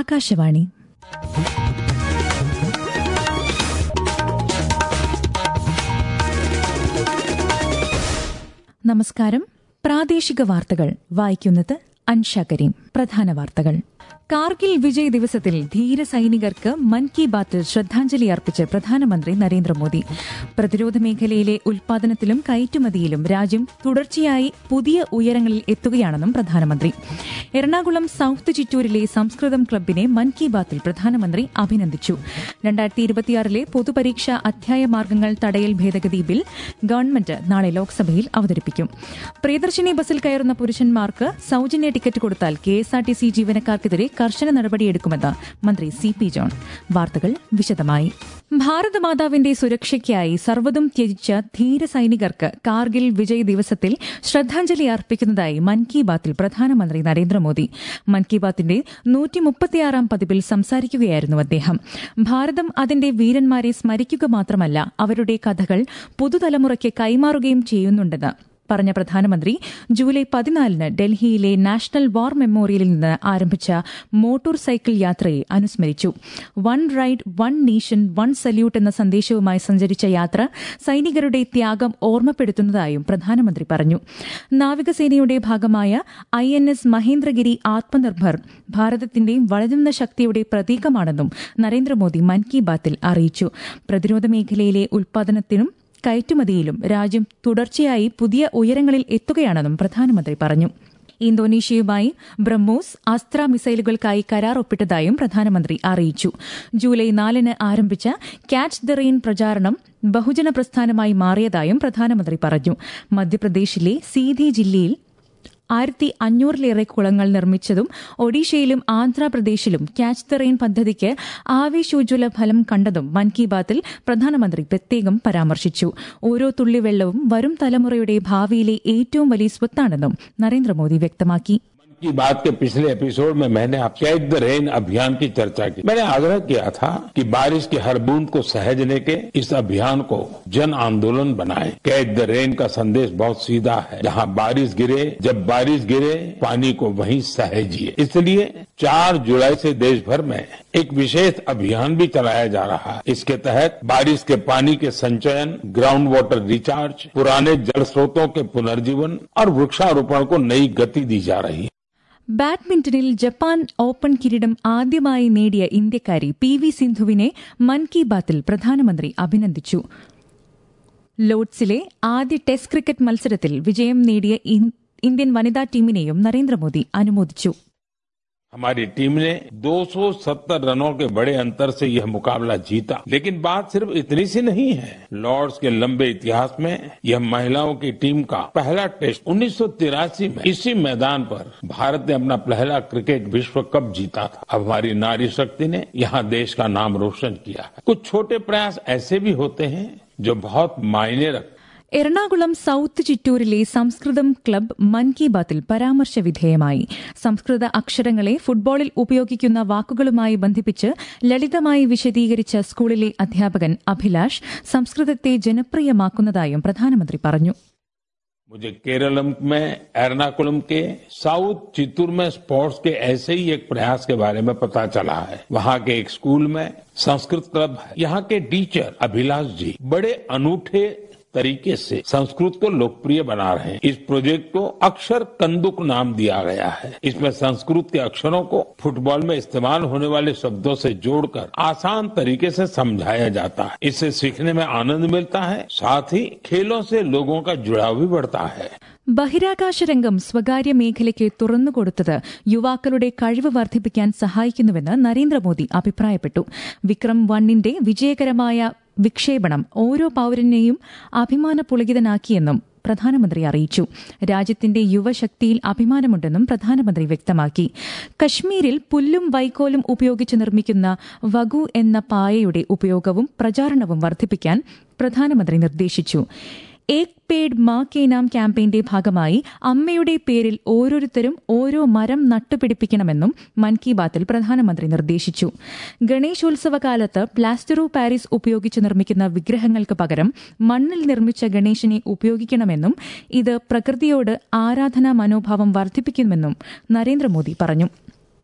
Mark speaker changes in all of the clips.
Speaker 1: ആകാശവാണി. നമസ്കാരം. പ്രാദേശിക വാർത്തകൾ വായിക്കുന്നത് അൻഷ കരീം. പ്രധാന വാർത്തകൾ. കാർഗിൽ വിജയ് ദിവസത്തിൽ ധീര സൈനികർക്ക് മൻ കി ബാത്തിൽ ശ്രദ്ധാഞ്ജലി അർപ്പിച്ച് പ്രധാനമന്ത്രി നരേന്ദ്രമോദി. പ്രതിരോധ മേഖലയിലെ ഉൽപാദനത്തിലും കയറ്റുമതിയിലും രാജ്യം തുടർച്ചയായി പുതിയ ഉയരങ്ങളിൽ എത്തുകയാണെന്നും പ്രധാനമന്ത്രി. എറണാകുളം സൌത്ത് ചിറ്റൂരിലെ സംസ്കൃതം ക്ലബിനെ മൻ കി ബാത്തിൽ പ്രധാനമന്ത്രി അഭിനന്ദിച്ചു. 2026 പൊതുപരീക്ഷാ അധ്യായ മാർഗ്ഗങ്ങൾ തടയൽ ഭേദഗതി ബിൽ ഗവൺമെന്റ് നാളെ ലോക്സഭയിൽ അവതരിപ്പിക്കും. പ്രിയദർശിനി ബസിൽ കയറുന്ന പുരുഷന്മാർക്ക് സൌജന്യ ടിക്കറ്റ് കൊടുത്താൽ കെഎസ്ആർടിസി ജീവനക്കാർക്കെതിരെ കർശന നടപടിയെടുക്കുമെന്ന് മന്ത്രി CP ജോൺ. വാർത്തകൾ വിശദമായി. ഭാരതമാതാവിന്റെ സുരക്ഷയ്ക്കായി സർവ്വതും ത്യജിച്ച ധീര സൈനികർക്ക് കാർഗിൽ വിജയ് ദിവസത്തിൽ ശ്രദ്ധാഞ്ജലി അർപ്പിക്കുന്നതായി മൻ കി ബാത്തിൽ പ്രധാനമന്ത്രി നരേന്ദ്രമോദി. മൻ കി ബാത്തിന്റെ 136 പതിപ്പിൽ സംസാരിക്കുകയായിരുന്നു അദ്ദേഹം. ഭാരതം അതിന്റെ വീരന്മാരെ സ്മരിക്കുക മാത്രമല്ല, അവരുടെ കഥകൾ പുതുതലമുറയ്ക്ക് കൈമാറുകയും ചെയ്യുന്നുണ്ടെന്ന് പറഞ്ഞ പ്രധാനമന്ത്രി ജൂലൈ 14 ഡൽഹിയിലെ നാഷണൽ വാർ മെമ്മോറിയലിൽ നിന്ന് ആരംഭിച്ച മോട്ടോർ സൈക്കിൾ യാത്രയെ അനുസ്മരിച്ചു. One ride, one nation, one salute എന്ന സന്ദേശവുമായി സഞ്ചരിച്ച യാത്ര സൈനികരുടെ ത്യാഗം ഓർമ്മപ്പെടുത്തുന്നതായും പ്രധാനമന്ത്രി പറഞ്ഞു. നാവികസേനയുടെ ഭാഗമായ INS മഹേന്ദ്രഗിരി ആത്മനിർഭർ ഭാരതത്തിന്റെ വളരുന്ന ശക്തിയുടെ പ്രതീകമാണെന്നും നരേന്ദ്രമോദി മൻ കി ബാത്തിൽ അറിയിച്ചു. പ്രതിരോധ മേഖലയിലെ ഉൽപാദനത്തിനും കയറ്റുമതിയിലും രാജ്യം തുടർച്ചയായി പുതിയ ഉയരങ്ങളിൽ എത്തുകയാണെന്നും പ്രധാനമന്ത്രി പറഞ്ഞു. ഇന്തോനേഷ്യയുമായി ബ്രഹ്മോസ് അസ്ത്ര മിസൈലുകൾക്കായി കരാർ ഒപ്പിട്ടതായും പ്രധാനമന്ത്രി അറിയിച്ചു. ജൂലൈ 4 ആരംഭിച്ച ക്യാച്ച് ദ റെയിൻ പ്രചാരണം ബഹുജന പ്രസ്ഥാനമായി മാറിയതായും പ്രധാനമന്ത്രി പറഞ്ഞു. മധ്യപ്രദേശിലെ സീധി ജില്ലയിൽ 1500-ലേറെ കുളങ്ങൾ നിർമ്മിച്ചതും ഒഡീഷയിലും ആന്ധ്രാപ്രദേശിലും ക്യാച്ച് ദ റെയിൻ പദ്ധതിക്ക് ആവേശോജ്വല ഫലം കണ്ടതും മൻ കി ബാത്തിൽ പ്രധാനമന്ത്രി പ്രത്യേകം പരാമർശിച്ചു. ഓരോ തുള്ളി വെള്ളവും വരും തലമുറയുടെ ഭാവിയിലെ ഏറ്റവും വലിയ സ്വത്താണെന്നും നരേന്ദ്രമോദി വ്യക്തമാക്കി.
Speaker 2: की बात के पिछले एपिसोड में मैंने कैच द रेन अभियान की चर्चा की. मैंने आग्रह किया था कि बारिश की हर बूंद को सहेजने के इस अभियान को जन आंदोलन बनाएं. कैच द रेन का संदेश बहुत सीधा है. जहां बारिश गिरे, जब बारिश गिरे, पानी को वहीं सहेजिए. इसलिए 4 जुलाई से देश भर में एक विशेष अभियान भी चलाया जा रहा है. इसके तहत बारिश के पानी के संचयन, ग्राउंड वाटर रिचार्ज, पुराने जल स्रोतों के पुनर्जीवन और वृक्षारोपण को नई गति दी जा रही है.
Speaker 1: ബാഡ്മിന്റണിൽ ജപ്പാൻ ഓപ്പൺ കിരീടം ആദ്യമായി നേടിയ ഇന്ത്യക്കാരി PV സിന്ധുവിനെ മൻ കി ബാത്തിൽ പ്രധാനമന്ത്രി അഭിനന്ദിച്ചു. ലോർഡ്സിലെ ആദ്യ ടെസ്റ്റ് ക്രിക്കറ്റ് മത്സരത്തിൽ വിജയം നേടിയ ഇന്ത്യൻ വനിതാ ടീമിനെയും നരേന്ദ്രമോദി അനുമോദിച്ചു.
Speaker 2: हमारी टीम ने 270 रनों के बड़े अंतर से यह मुकाबला जीता. लेकिन बात सिर्फ इतनी सी नहीं है. लॉर्ड्स के लंबे इतिहास में यह महिलाओं की टीम का पहला टेस्ट 1983 में इसी मैदान पर भारत ने अपना पहला क्रिकेट विश्व कप जीता था. अब हमारी नारी शक्ति ने यहाँ देश का नाम रोशन किया है. कुछ छोटे प्रयास ऐसे भी होते हैं जो बहुत मायने रखते.
Speaker 1: എറണാകുളം സൌത്ത് ചിറ്റൂരിലെ സംസ്കൃതം ക്ലബ് മൻ കി ബാത്തിൽ പരാമർശ വിധേയമായി. സംസ്കൃത അക്ഷരങ്ങളെ ഫുട്ബോളിൽ ഉപയോഗിക്കുന്ന വാക്കുകളുമായി ബന്ധിപ്പിച്ച് ലളിതമായി വിശദീകരിച്ച സ്കൂളിലെ അധ്യാപകൻ അഭിലാഷ് സംസ്കൃതത്തെ ജനപ്രിയമാക്കുന്നതായും പ്രധാനമന്ത്രി പറഞ്ഞു.
Speaker 2: मुझे केरलम में एर्नाकुलम के साउथ चित्तूर में स्पोर्ट्स के ऐसे ही एक प्रयास के बारे में पता चला है. वहाँ के एक स्कूल में संस्कृत क्लब है. यहाँ के टीचर अभिलाष जी बड़े अनूठे तरीके से संस्कृत को लोकप्रिय बना रहे हैं. इस प्रोजेक्ट को अक्षर कंदुक नाम दिया गया है. इसमें संस्कृत के अक्षरों को फुटबॉल में इस्तेमाल होने वाले शब्दों से जोड़कर आसान तरीके से समझाया जाता है. इससे सीखने में आनंद मिलता है, साथ ही खेलों से लोगों का जुड़ाव भी बढ़ता है.
Speaker 1: ബഹിരാകാശ രംഗം സ്വകാര്യ മേഖലയ്ക്ക് തുറന്നുകൊടുത്തത് യുവാക്കളുടെ കഴിവ് വർദ്ധിപ്പിക്കാൻ സഹായിക്കുന്നുവെന്ന് നരേന്ദ്രമോദി അഭിപ്രായപ്പെട്ടു. വിക്രം 1ന്റെ വിജയകരമായ വിക്ഷേപണം ഓരോ പൌരനെയും അഭിമാനപുളകിതനാക്കിയെന്നും പ്രധാനമന്ത്രി അറിയിച്ചു. രാജ്യത്തിന്റെ യുവശക്തിയിൽ അഭിമാനമുണ്ടെന്നും പ്രധാനമന്ത്രി വ്യക്തമാക്കി. കശ്മീരിൽ പുല്ലും വൈക്കോലും ഉപയോഗിച്ച് നിർമ്മിക്കുന്ന വഗു എന്ന പായയുടെ ഉപയോഗവും പ്രചാരണവും വർദ്ധിപ്പിക്കാൻ പ്രധാനമന്ത്രി നിർദ്ദേശിച്ചു. ഏക് പേഡ് മാ കെ നാം ക്യാമ്പയിന്റെ ഭാഗമായി അമ്മയുടെ പേരിൽ ഓരോരുത്തരും ഓരോ മരം നട്ടുപിടിപ്പിക്കണമെന്നും മൻ കി ബാത്തിൽ പ്രധാനമന്ത്രി നിർദ്ദേശിച്ചു. ഗണേശോത്സവകാലത്ത് പ്ലാസ്റ്റർ ഓഫ് പാരീസ് ഉപയോഗിച്ച് നിർമ്മിക്കുന്ന വിഗ്രഹങ്ങൾക്ക് പകരം മണ്ണിൽ നിർമ്മിച്ച ഗണേശനെ ഉപയോഗിക്കണമെന്നും ഇത് പ്രകൃതിയോട് ആരാധനാ മനോഭാവം വർദ്ധിപ്പിക്കുമെന്നും നരേന്ദ്രമോദി പറഞ്ഞു.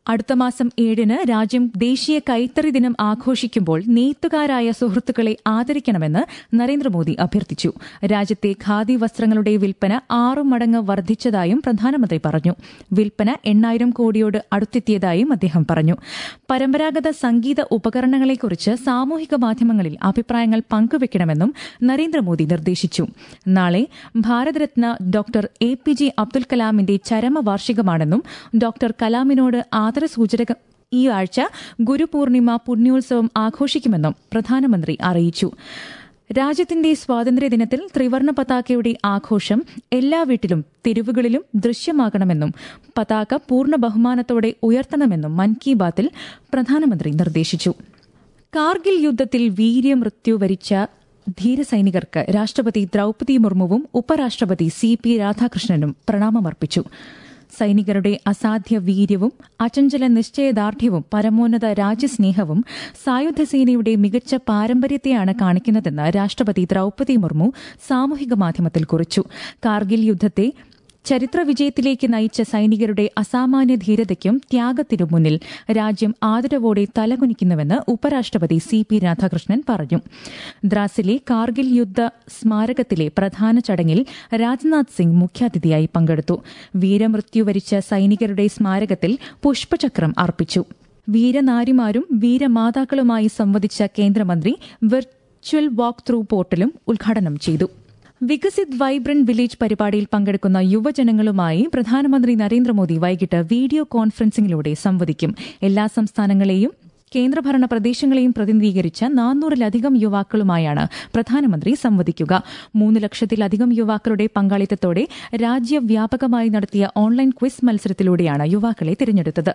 Speaker 1: അടുത്ത മാസം 7-ന് രാജ്യം ദേശീയ കൈത്തറി ദിനം ആഘോഷിക്കുമ്പോൾ നെയ്ത്തുകാരായ സുഹൃത്തുക്കളെ ആദരിക്കണമെന്ന് നരേന്ദ്രമോദി അഭ്യർത്ഥിച്ചു. രാജ്യത്തെ ഖാദി വസ്ത്രങ്ങളുടെ വിൽപ്പന 6 മടങ്ങ് വർദ്ധിച്ചതായും പ്രധാനമന്ത്രി പറഞ്ഞു. വിൽപ്പന 8,000 കോടിയോട് അടുത്തെത്തിയതായും അദ്ദേഹം പറഞ്ഞു. പരമ്പരാഗത സംഗീത ഉപകരണങ്ങളെക്കുറിച്ച് സാമൂഹിക മാധ്യമങ്ങളിൽ അഭിപ്രായങ്ങൾ പങ്കുവയ്ക്കണമെന്നും നരേന്ദ്രമോദി നിർദ്ദേശിച്ചു. നാളെ ഭാരതരത്ന ഡോക്ടർ APJ അബ്ദുൽ കലാമിന്റെ ചരമവാർഷികമാണെന്നും ഡോക്ടർ കലാമിനോട് ആദരസൂചകം ഈ ആഴ്ച ഗുരുപൂർണിമ പുണ്യോത്സവം ആഘോഷിക്കുമെന്നും പ്രധാനമന്ത്രി അറിയിച്ചു. രാജ്യത്തിന്റെ സ്വാതന്ത്ര്യദിനത്തിൽ ത്രിവർണ്ണ പതാകയുടെ ആഘോഷം എല്ലാ വീട്ടിലും തെരുവുകളിലും ദൃശ്യമാകണമെന്നും പതാക പൂർണ്ണ ബഹുമാനത്തോടെ ഉയർത്തണമെന്നും മൻ കി ബാത്തിൽ പ്രധാനമന്ത്രി നിർദ്ദേശിച്ചു. കാർഗിൽ യുദ്ധത്തിൽ വീര്യമൃത്യു വരിച്ച ധീരസൈനികർക്ക് രാഷ്ട്രപതി ദ്രൌപദി മുർമുവും ഉപരാഷ്ട്രപതി CP രാധാകൃഷ്ണനും പ്രണാമമർപ്പിച്ചു. സൈനികരുടെ അസാധ്യ വീര്യവും അചഞ്ചല നിശ്ചയദാർഢ്യവും പരമോന്നത രാജ്യസ്നേഹവും സായുധസേനയുടെ മികച്ച പാരമ്പര്യത്തെയാണ് കാണിക്കുന്നതെന്ന് രാഷ്ട്രപതി ദ്രൌപദി മുർമു സാമൂഹിക മാധ്യമത്തിൽ കുറിച്ചു. കാർഗിൽ യുദ്ധത്തെ ചരിത്ര വിജയത്തിലേക്ക് നയിച്ച സൈനികരുടെ അസാമാന്യ ധീരതയ്ക്കും ത്യാഗത്തിനും മുന്നിൽ രാജ്യം ആദരവോടെ തലകുനിക്കുന്നുവെന്ന് ഉപരാഷ്ട്രപതി CP രാധാകൃഷ്ണൻ പറഞ്ഞു. ദ്രാസിലെ കാർഗിൽ യുദ്ധ സ്മാരകത്തിലെ പ്രധാന ചടങ്ങിൽ രാജ്നാഥ് സിംഗ് മുഖ്യാതിഥിയായി പങ്കെടുത്തു. വീരമൃത്യു വരിച്ച സൈനികരുടെ സ്മാരകത്തിൽ പുഷ്പചക്രം അർപ്പിച്ചു. വീരനാരിമാരും വീരമാതാക്കളുമായി സംവദിച്ച കേന്ദ്രമന്ത്രി വെർച്വൽ വാക്ക് ത്രൂ പോർട്ടലും ഉദ്ഘാടനം ചെയ്തു. വികസിത് വൈബ്രന്റ് വില്ലേജ് പരിപാടിയിൽ പങ്കെടുക്കുന്ന യുവജനങ്ങളുമായി പ്രധാനമന്ത്രി നരേന്ദ്രമോദി വൈകിട്ട് വീഡിയോ കോൺഫറൻസിംഗിലൂടെ സംവദിക്കും. എല്ലാ സംസ്ഥാനങ്ങളെയും കേന്ദ്രഭരണ പ്രദേശങ്ങളെയും പ്രതിനിധീകരിച്ച 400-ലധികം യുവാക്കളുമായാണ് പ്രധാനമന്ത്രി സംവദിക്കുക. 3 ലക്ഷത്തിലധികം യുവാക്കളുടെ പങ്കാളിത്തത്തോടെ രാജ്യവ്യാപകമായി നടത്തിയ ഓൺലൈൻ ക്വിസ് മത്സരത്തിലൂടെയാണ് യുവാക്കളെ തിരഞ്ഞെടുത്തത്.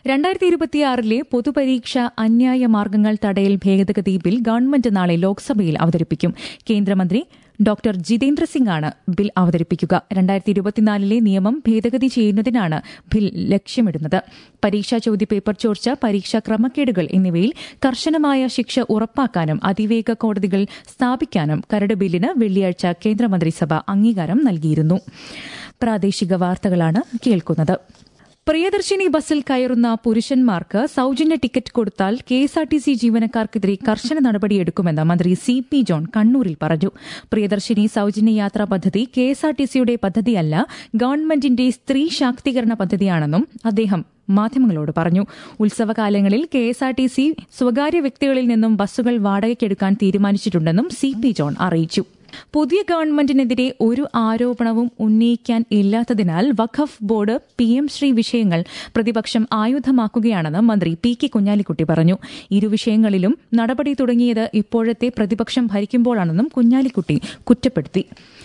Speaker 1: 2026 പൊതുപരീക്ഷ അന്യായ മാർഗ്ഗങ്ങൾ തടയൽ ഭേദഗതി ബിൽ ഗവൺമെന്റ് നാളെ ലോക്സഭയിൽ അവതരിപ്പിക്കും. കേന്ദ്രമന്ത്രി ഡോക്ടർ ജിതേന്ദ്ര സിംഗാണ് ബിൽ അവതരിപ്പിക്കുക. 2024 നിയമം ഭേദഗതി ചെയ്യുന്നതിനാണ് ബിൽ ലക്ഷ്യമിടുന്നത്. പരീക്ഷാ ചോദ്യപേപ്പർ ചോർച്ച, പരീക്ഷാ ക്രമക്കേടുകൾ എന്നിവയിൽ കർശനമായ ശിക്ഷ ഉറപ്പാക്കാനും അതിവേഗ കോടതികൾ സ്ഥാപിക്കാനും കരട് ബില്ലിന് വെള്ളിയാഴ്ച കേന്ദ്രമന്ത്രിസഭ അംഗീകാരം നൽകിയിരുന്നു. പ്രാദേശിക വാർത്തകളാണ് കേൾക്കുന്നത്. പ്രിയദർശിനി ബസ്സിൽ കയറുന്ന പുരുഷന്മാർക്ക് സൌജന്യ ടിക്കറ്റ് കൊടുത്താൽ KSRTC ജീവനക്കാർക്കെതിരെ കർശന നടപടിയെടുക്കുമെന്ന് മന്ത്രി CP ജോൺ കണ്ണൂരിൽ പറഞ്ഞു. പ്രിയദർശിനി സൌജന്യ യാത്രാ പദ്ധതി KSRTCയുടെ പദ്ധതിയല്ല, ഗവൺമെന്റിന്റെ സ്ത്രീ ശാക്തീകരണ പദ്ധതിയാണെന്നും അദ്ദേഹം മാധ്യമങ്ങളോട് പറഞ്ഞു. ഉത്സവകാലങ്ങളിൽ KSRTC സ്വകാര്യ വ്യക്തികളിൽ നിന്നും ബസ്സുകൾ വാടകയ്ക്കെടുക്കാൻ തീരുമാനിച്ചിട്ടുണ്ടെന്നും CP ജോൺ അറിയിച്ചു. പുതിയ ഗവൺമെന്റിനെതിരെ ഒരു ആരോപണവും ഉന്നയിക്കാൻ ഇല്ലാത്തതിനാൽ വഖഫ് ബോർഡ് PM ശ്രീ വിഷയങ്ങൾ പ്രതിപക്ഷം ആയുധമാക്കുകയാണെന്ന് മന്ത്രി PK കുഞ്ഞാലിക്കുട്ടി പറഞ്ഞു. ഇരു വിഷയങ്ങളിലും നടപടി തുടങ്ങിയത് ഇപ്പോഴത്തെ പ്രതിപക്ഷം ഭരിക്കുമ്പോഴാണെന്നും കുഞ്ഞാലിക്കുട്ടി കുറ്റപ്പെടുത്തി.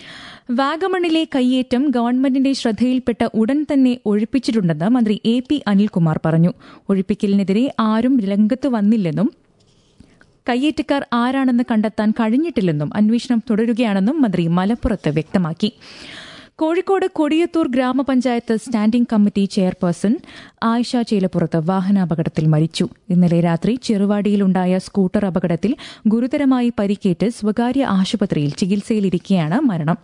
Speaker 1: വാഗമണിലെ കയ്യേറ്റം ഗവൺമെന്റിന്റെ ശ്രദ്ധയിൽപ്പെട്ട ഉടൻ തന്നെ ഒഴിപ്പിച്ചിട്ടുണ്ടെന്ന് മന്ത്രി AP അനിൽകുമാർ പറഞ്ഞു. ഒഴിപ്പിക്കലിനെതിരെ ആരും രംഗത്ത് വന്നില്ലെന്നും കയ്യേറ്റക്കാർ ആരാണെന്ന് കണ്ടെത്താൻ കഴിഞ്ഞിട്ടില്ലെന്നും അന്വേഷണം തുടരുകയാണെന്നും മന്ത്രി മലപ്പുറത്ത് വ്യക്തമാക്കി. കോഴിക്കോട് കൊടിയത്തൂർ ഗ്രാമപഞ്ചായത്ത് standing committee chairperson Ayisha Chelappurath വാഹനാപകടത്തിൽ മരിച്ചു. ഇന്നലെ രാത്രി ചെറുവാടിയിലുണ്ടായ സ്കൂട്ടർ അപകടത്തിൽ ഗുരുതരമായി പരിക്കേറ്റ് സ്വകാര്യ ആശുപത്രിയിൽ ചികിത്സയിലിരിക്കെയാണ് മരണം.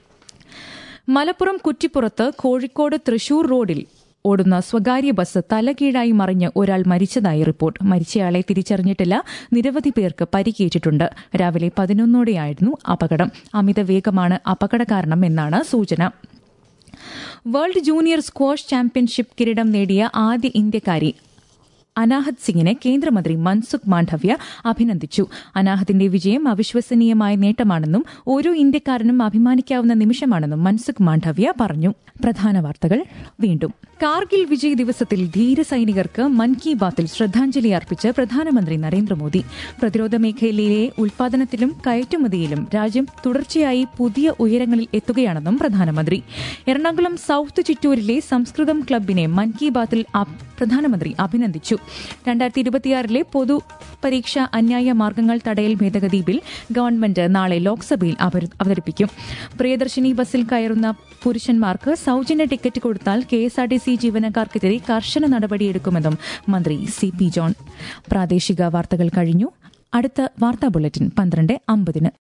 Speaker 1: മലപ്പുറം കുറ്റിപ്പുറത്ത് കോഴിക്കോട് തൃശൂർ റോഡിൽ ഓടുന്ന സ്വകാര്യ ബസ് തലകീഴായി മറിഞ്ഞ് ഒരാൾ മരിച്ചതായി റിപ്പോർട്ട്. മരിച്ചയാളെ തിരിച്ചറിഞ്ഞിട്ടില്ല. നിരവധി പേർക്ക് പരിക്കേറ്റിട്ടുണ്ട്. രാവിലെ 11:00 അപകടം. അമിത വേഗമാണ് അപകട കാരണം എന്നാണ് സൂചന. വേൾഡ് ജൂനിയർ സ്ക്വാഷ് ചാമ്പ്യൻഷിപ്പ് കിരീടം നേടിയ ആദ്യ ഇന്ത്യക്കാരി അനാഹത് സിംഗിനെ കേന്ദ്രമന്ത്രി മൻസുഖ് മാണ്ഡവ്യ അഭിനന്ദിച്ചു. അനാഹത്തിന്റെ വിജയം അവിശ്വസനീയമായ നേട്ടമാണെന്നും ഓരോ ഇന്ത്യക്കാരനും അഭിമാനിക്കാവുന്ന നിമിഷമാണെന്നും മൻസുഖ് മാണ്ഡവ്യ പറഞ്ഞു. പ്രധാന വാർത്തകൾ വീണ്ടും. കാർഗിൽ വിജയ് ദിവസത്തിൽ ധീരസൈനികർക്ക് മൻ കി ബാത്തിൽ ശ്രദ്ധാഞ്ജലി അർപ്പിച്ച് പ്രധാനമന്ത്രി നരേന്ദ്രമോദി. പ്രതിരോധ മേഖലയിലെ ഉൽപാദനത്തിലും കയറ്റുമതിയിലും രാജ്യം തുടർച്ചയായി പുതിയ ഉയരങ്ങളിൽ എത്തുകയാണെന്നും പ്രധാനമന്ത്രി. എറണാകുളം സൌത്ത് ചിറ്റൂരിലെ സംസ്കൃതം ക്ലബിനെ മൻ കി ബാത്തിൽ പ്രധാനമന്ത്രി അഭിനന്ദിച്ചു. 2026 പൊതു പരീക്ഷ അന്യായ മാർഗ്ഗങ്ങൾ തടയൽ ഭേദഗതി ബിൽ ഗവൺമെന്റ് നാളെ ലോക്സഭയിൽ അവതരിപ്പിക്കും. പ്രിയദർശിനി ബസ്സിൽ കയറുന്ന പുരുഷന്മാർക്ക് സൌജന്യ ടിക്കറ്റ് കൊടുത്താൽ KSRTC ജീവനക്കാർക്കെതിരെ കർശന നടപടിയെടുക്കുമെന്നും മന്ത്രി CP ജോൺ. പ്രാദേശിക വാർത്തകൾ കഴിഞ്ഞു. അടുത്ത വാർത്താ ബുള്ളറ്റിൻ 12:50.